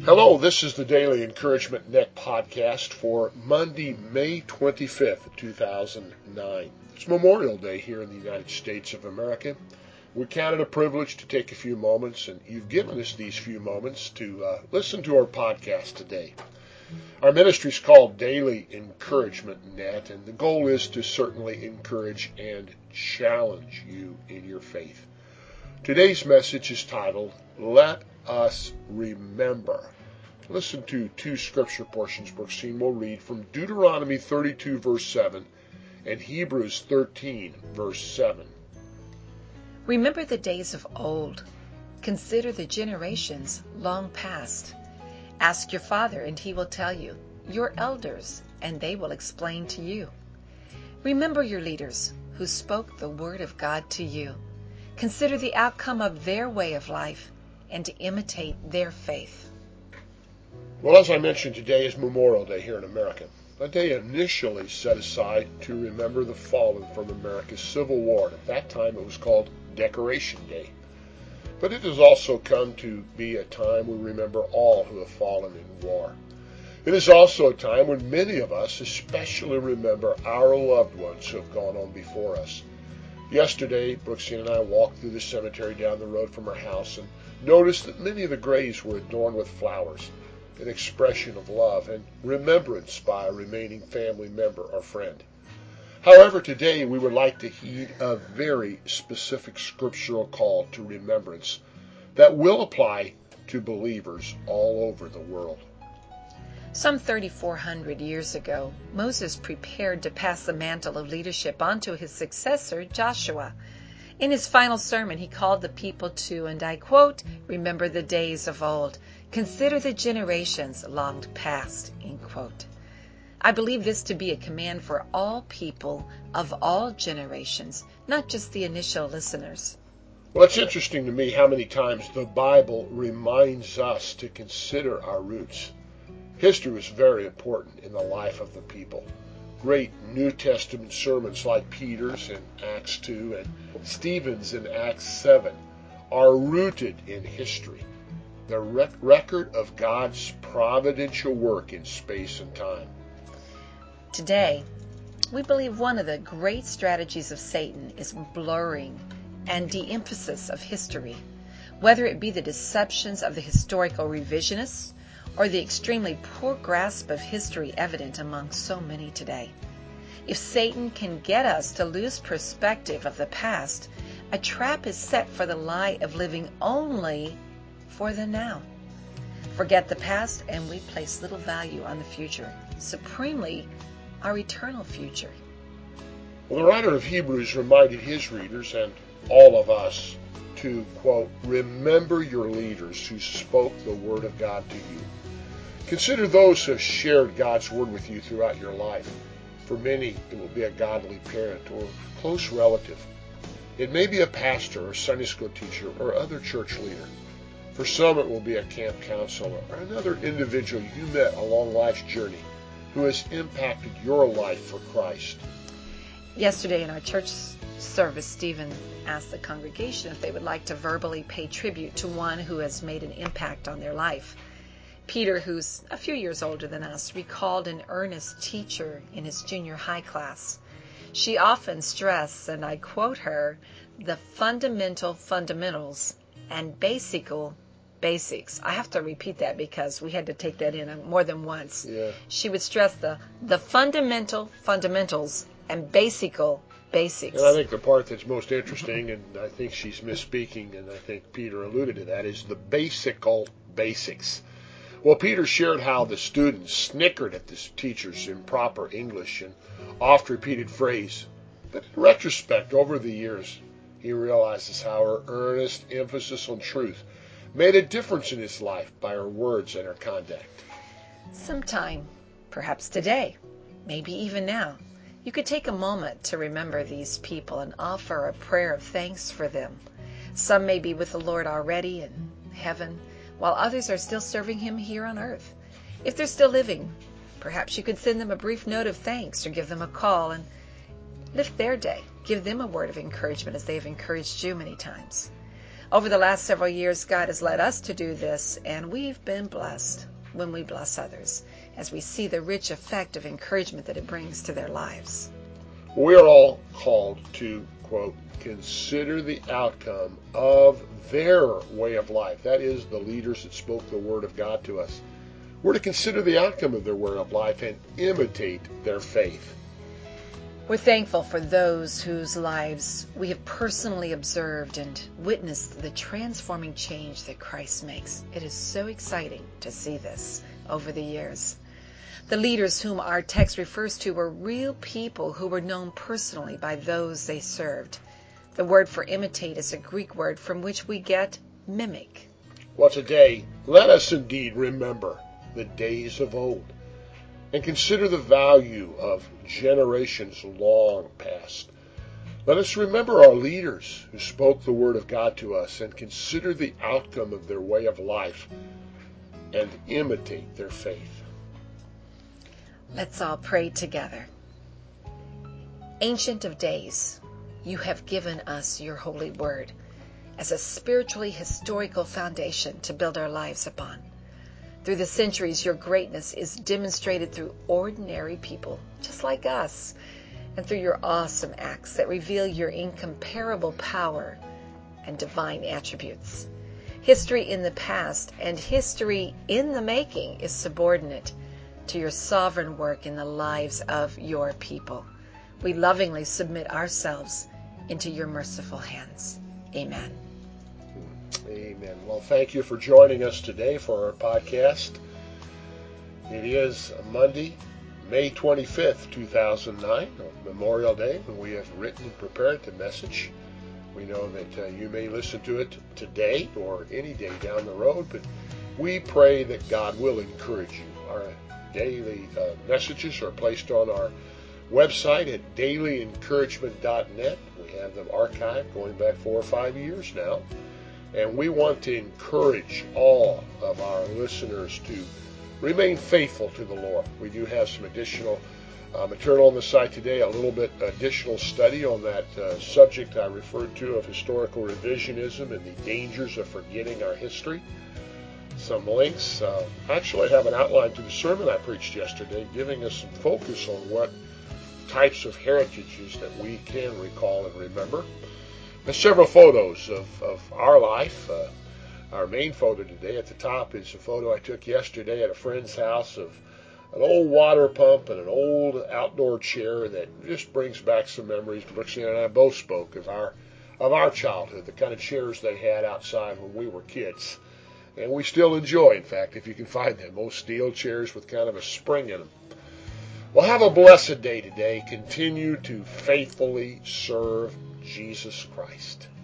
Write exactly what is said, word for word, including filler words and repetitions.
Hello, this is the Daily Encouragement Net podcast for Monday, May twenty-fifth, two thousand nine. It's Memorial Day here in the United States of America. We count it a privilege to take a few moments, and you've given us these few moments to uh, listen to our podcast today. Our ministry is called Daily Encouragement Net, and the goal is to certainly encourage and challenge you in your faith. Today's message is titled, Let Us Remember. Listen to two scripture portions Brooksine will read from Deuteronomy thirty-two, verse seven, and Hebrews thirteen, verse seven. Remember the days of old. Consider the generations long past. Ask your father, and he will tell you, your elders, and they will explain to you. Remember your leaders who spoke the word of God to you. Consider the outcome of their way of life and to imitate their faith. Well, as I mentioned, today is Memorial Day here in America, a day initially set aside to remember the fallen from America's Civil War. At that time, it was called Decoration Day. But it has also come to be a time we remember all who have fallen in war. It is also a time when many of us especially remember our loved ones who have gone on before us. Yesterday, Brooksine and I walked through the cemetery down the road from our house and noticed that many of the graves were adorned with flowers, an expression of love and remembrance by a remaining family member or friend. However, today we would like to heed a very specific scriptural call to remembrance that will apply to believers all over the world. Some thirty-four hundred years ago, Moses prepared to pass the mantle of leadership on to his successor, Joshua. In his final sermon, he called the people to, and I quote, remember the days of old, consider the generations long past, end quote. I believe this to be a command for all people of all generations, not just the initial listeners. Well, it's interesting to me how many times the Bible reminds us to consider our roots. History was very important in the life of the people. Great New Testament sermons like Peter's in Acts two and Stephen's in Acts seven are rooted in history, the rec- record of God's providential work in space and time. Today, we believe one of the great strategies of Satan is blurring and de-emphasis of history, whether it be the deceptions of the historical revisionists or the extremely poor grasp of history evident among so many today. If Satan can get us to lose perspective of the past, a trap is set for the lie of living only for the now. Forget the past and we place little value on the future, supremely our eternal future. Well, the writer of Hebrews reminded his readers and all of us to, quote, remember your leaders who spoke the word of God to you. Consider those who have shared God's word with you throughout your life. For many, it will be a godly parent or close relative. It may be a pastor or Sunday school teacher or other church leader. For some, it will be a camp counselor or another individual you met along life's journey who has impacted your life for Christ. Yesterday in our church service, Stephen asked the congregation if they would like to verbally pay tribute to one who has made an impact on their life. Peter, who's a few years older than us, recalled an earnest teacher in his junior high class. She often stressed, and I quote her, the fundamental fundamentals and basical basics. I have to repeat that because we had to take that in more than once. Yeah. She would stress the, the fundamental fundamentals and basical basics. And I think the part that's most interesting, and I think she's misspeaking, and I think Peter alluded to that, is the basical basics. Well, Peter shared how the students snickered at this teacher's improper English and oft-repeated phrase. But in retrospect, over the years, he realizes how her earnest emphasis on truth made a difference in his life by her words and her conduct. Sometime, perhaps today, maybe even now, you could take a moment to remember these people and offer a prayer of thanks for them. Some may be with the Lord already in heaven, while others are still serving Him here on earth. If they're still living, perhaps you could send them a brief note of thanks or give them a call and lift their day. Give them a word of encouragement as they have encouraged you many times. Over the last several years, God has led us to do this, and we've been blessed when we bless others, as we see the rich effect of encouragement that it brings to their lives. We are all called to, quote, consider the outcome of their way of life. That is, the leaders that spoke the word of God to us. We're to consider the outcome of their way of life and imitate their faith. We're thankful for those whose lives we have personally observed and witnessed the transforming change that Christ makes. It is so exciting to see this over the years. The leaders whom our text refers to were real people who were known personally by those they served. The word for imitate is a Greek word from which we get mimic. Well, today, let us indeed remember the days of old and consider the value of generations long past. Let us remember our leaders who spoke the word of God to us and consider the outcome of their way of life and imitate their faith. Let's all pray together. Ancient of Days, you have given us your holy word as a spiritually historical foundation to build our lives upon. Through the centuries, your greatness is demonstrated through ordinary people, just like us, and through your awesome acts that reveal your incomparable power and divine attributes. History in the past and history in the making is subordinate to your sovereign work in the lives of your people. We lovingly submit ourselves into your merciful hands. Amen. Amen. Well, thank you for joining us today for our podcast. It is Monday, May twenty-fifth, two thousand nine, Memorial Day, and we have written and prepared the message. We know that uh, you may listen to it today or any day down the road, but we pray that God will encourage you. Our daily uh, messages are placed on our website at daily encouragement dot net. We have them archived going back four or five years now. And we want to encourage all of our listeners to remain faithful to the Lord. We do have some additional uh, material on the site today, a little bit additional study on that uh, subject I referred to of historical revisionism and the dangers of forgetting our history. Some links. Uh, actually, I have an outline to the sermon I preached yesterday, giving us some focus on what types of heritages that we can recall and remember. There's several photos of, of our life. Uh, our main photo today at the top is a photo I took yesterday at a friend's house of an old water pump and an old outdoor chair that just brings back some memories. Brooksy and I both spoke of our of our childhood, the kind of chairs they had outside when we were kids. And we still enjoy, in fact, if you can find them, those steel chairs with kind of a spring in them. Well, have a blessed day today. Continue to faithfully serve Jesus Christ.